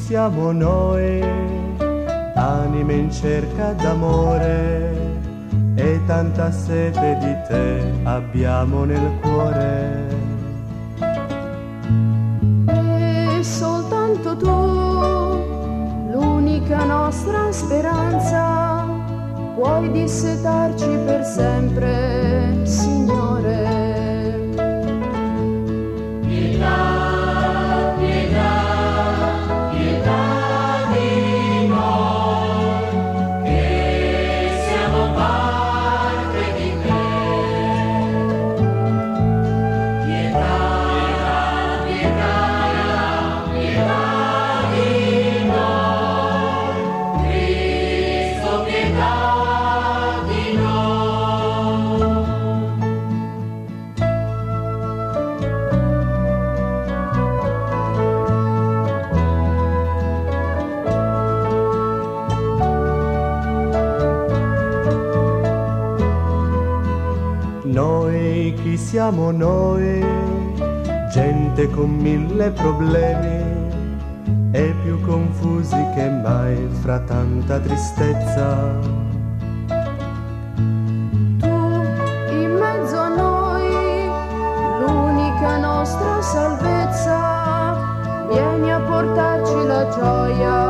siamo noi, anime in cerca d'amore, e tanta sete di te abbiamo nel cuore. E soltanto tu, l'unica nostra speranza, puoi dissetarci per sempre, Signore. Noi, chi siamo noi? Gente con mille problemi e più confusi che mai fra tanta tristezza. Tu in mezzo a noi, l'unica nostra salvezza, vieni a portarci la gioia